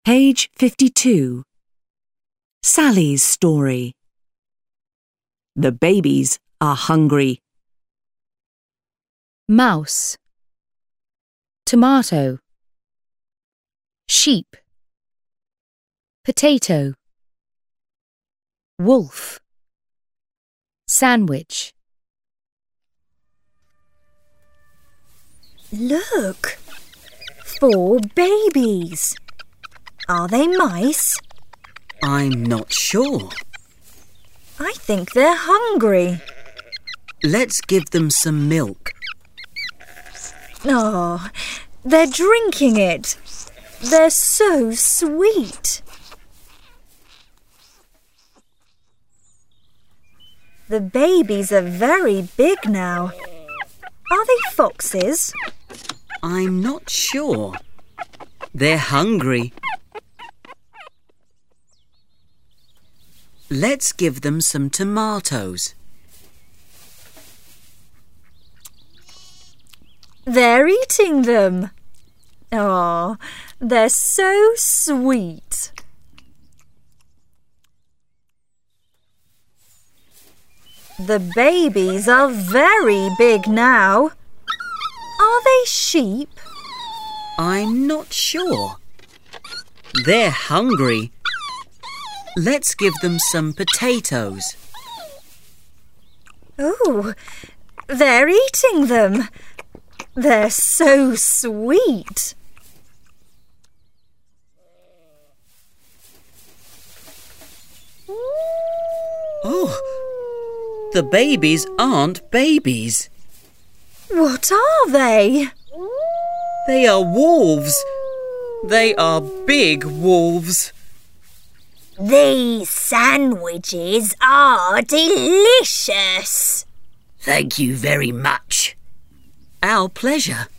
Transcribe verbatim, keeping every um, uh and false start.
Page fifty-two. Sally's story. The babies are hungry. Mouse, tomato, sheep, potato, wolf, sandwich. Look! Four babies. Are they mice? I'm not sure. I think they're hungry. Let's give them some milk. Oh, they're drinking it. They're so sweet. The babies are very big now. Are they foxes? I'm not sure. They're hungry. Let's give them some tomatoes. They're eating them. Oh, they're so sweet. The babies are very big now. Are they sheep? I'm not sure. They're hungry. Let's give them some potatoes. Oh, they're eating them. They're so sweet. Oh, the babies aren't babies. What are they? They are wolves. They are big wolves. These sandwiches are delicious. Thank you very much. Our pleasure.